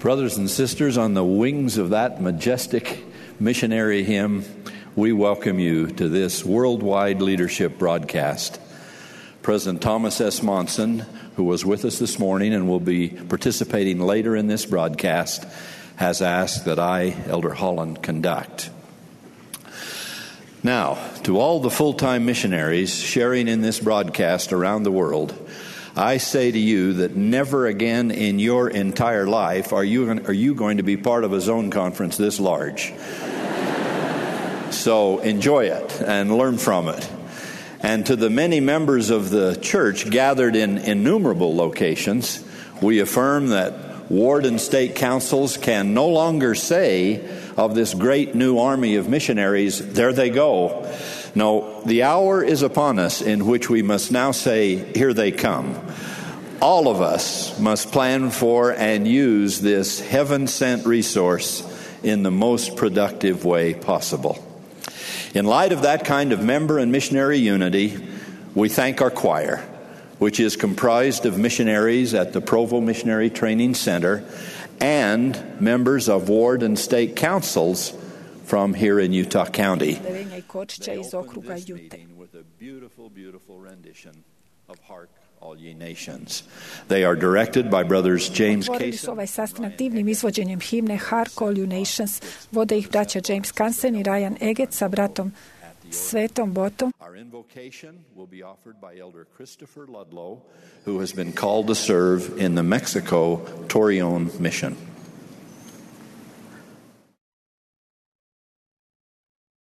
Brothers and sisters, on the wings of that majestic missionary hymn, we welcome you to this worldwide leadership broadcast. President Thomas S. Monson, who was with us this morning and will be participating later in this broadcast, has asked that I, Elder Holland, conduct. Now, to all the full-time missionaries sharing in this broadcast around the world, I say to you that never again in your entire life are you going to be part of a zone conference this large. So enjoy it and learn from it. And to the many members of the church gathered in innumerable locations, we affirm that ward and state councils can no longer say of this great new army of missionaries, there they go. No, the hour is upon us in which we must now say, here they come. All of us must plan for and use this heaven-sent resource in the most productive way possible. In light of that kind of member and missionary unity, we thank our choir, which is comprised of missionaries at the Provo Missionary Training Center and members of ward and state councils from here in Utah County. They open this meeting with a beautiful, beautiful rendition of Hark All Ye Nations. They are directed by brothers James Kaysen. Ovaj sastanak divnim izvođenjem himne Hark All You Nations vode ih braća James Kansen i Ryan Eget sa bratom Svetom Botom. Our invocation will be offered by Elder Christopher Ludlow, who has been called to serve in the Mexico Torreon mission.